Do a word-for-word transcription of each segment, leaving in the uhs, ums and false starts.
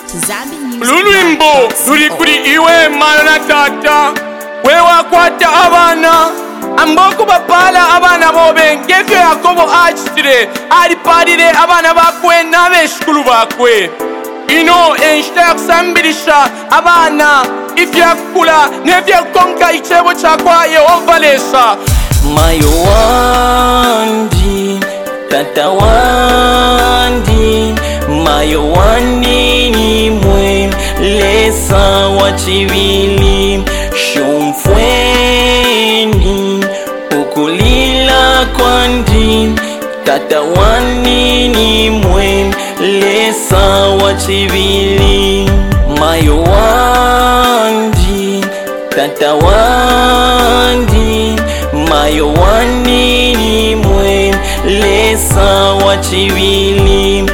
Lulwimbo luli kuli iwe mayo na tata wewa kwata abana amboko bapala abana bobe ngevyo Yakobo achitire ali palire abana bakwe n'abeshukuru bakwe ino enshita yakusambirisha abana ivyakula nevyakonka ichebo chakwa Yehova lesha mayo wandi tata wandi mayo wandi ni mwe lesa wachivili shumfweni ukulila kwandi tata wandi ni mwe lesa wachivili mayo wandi tata wandi mayo wandi ni mwe lesa wachivili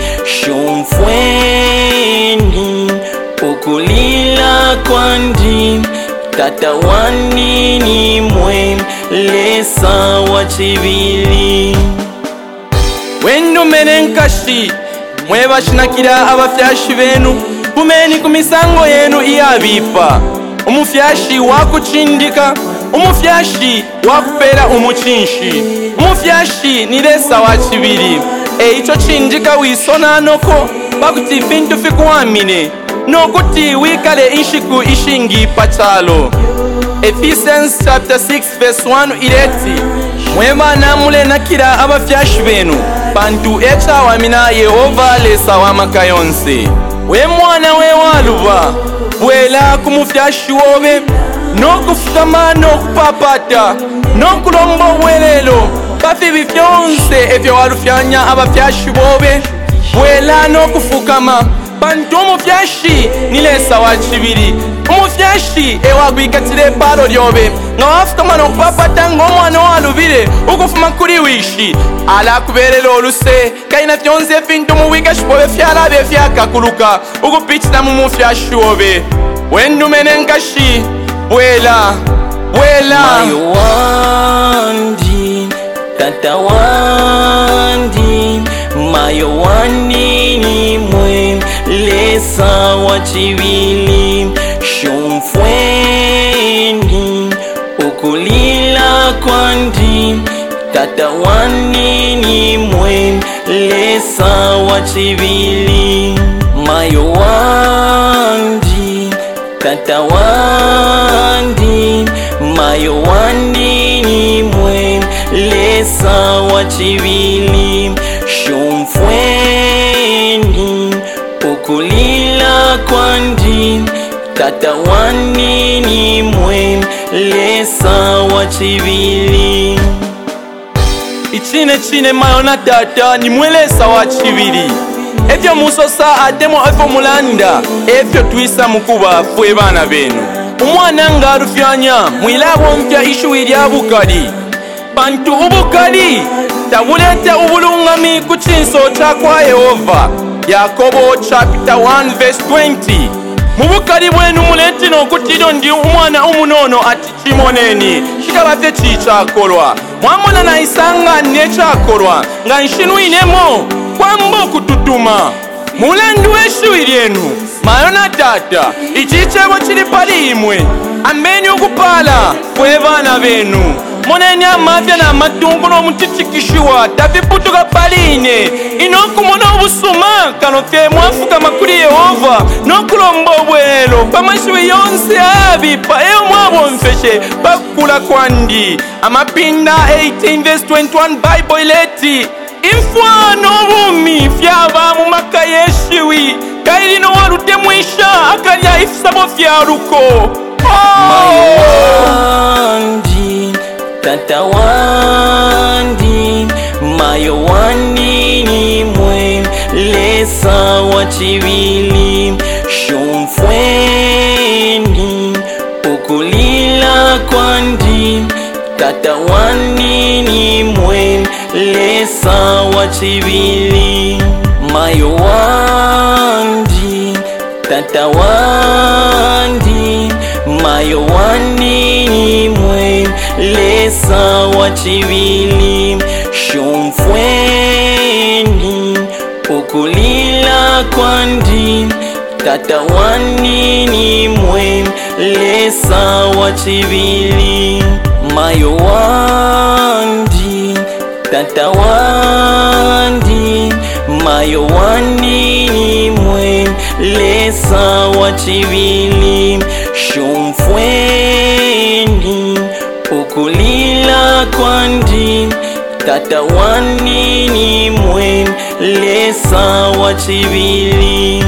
shumfweni ukulila kwandi tata wandi ni mwe lesa wachivili wendo menenkashi mwe bashinakira abafyashi benu kumeni kumisango yenu iyabipa umufyashi wakuchindika umufyashi wakupera umuchinshi umufyashi ni lesa wachibili e icho chindika wisonanoko bakuti fintu fikuwamine nokuti wikale inshiku ishingi pachalo. Ephesians chapter six verse one ileti mwema namule nakira abafyashi benu bantu echa wamina Yehova lesa wamaka yonse we mwana we waluba bwela kumufyashi wobe nokufutama nokupapata nokulombo bwelelo bafi bifyonse evyo walufyanya abafyashi bobe bwela nokufukama bantu umufyashi nilesa wachibili umufyashi ewagwikatire palo lyobe nga wafutama nokupapata ng'omwana walubile ukufuma kuri wishi ala kuberela oluse kaina fyonse fintu muwikashi bobe fyalabe fyakakuluka ukupitila mumufyashi wobe wendumenenkashi bwela bwela mayo wandi tata wandi mayo wandi ni mwe lesa wachivili shumfweni ukulila kwandi tata wandi ni mwe lesa wachivili mayo wandi tata wandi mayo wandi ni mwe lesa wachivili shumfweni ukulila kwandi tata wandi ni mwe lesa wachivili ichine chine mayo na tata ni mwelesa wachibili evyo musosa atemo efo mulanda efyo twisa mukuba fwe bana benu umwana nga alufyanya mwilabo mpya ishuwi lya bukali bantu ubukali tabulete ubulungami ku chinso chakwa Yehova. Yakobo chapter one verse twenty mubukali bwenu mulete nokutilo ndi umwana umunono ati chimoneni shikabate chichakolwa mwamona na isanga nechakolwa nga nshinuinemo kwambo kututuma mulandu weshuwi lyenu mayo na tata ichichebo chili pali imwe ameni ukupala kwe bana benu moneni amavya na matungu n'omutichikishiwa taviputuka paline inokumona obusuma kano fye mwafukama kuli Yehova n'okulomba obwelo pamashiwi yonse abipa eyo mwabo mfeshe bakula kwandi amapinda eighteen verse twenty-one Bible ileti imfwa n'obumi fyaba mu maka yeshiwi kailino walute mwisha akalya ifisabo fyaluko mayo wandi tata wandi mayo wandi ni mwe lesa wachivili shumfweni ukulila kwandi tata wandi ni mwe lesa wachivili mayo wandi tata wandi mayo wandi ni mwe lesa wachivili shumfweni ukulila kwandi tata wanini mwe lesa wachibili mayo wandi tata wandi mayo wanini mwe lesa wachibili shumfweni ukulila kwandi tata wanini mwe lesa wachibili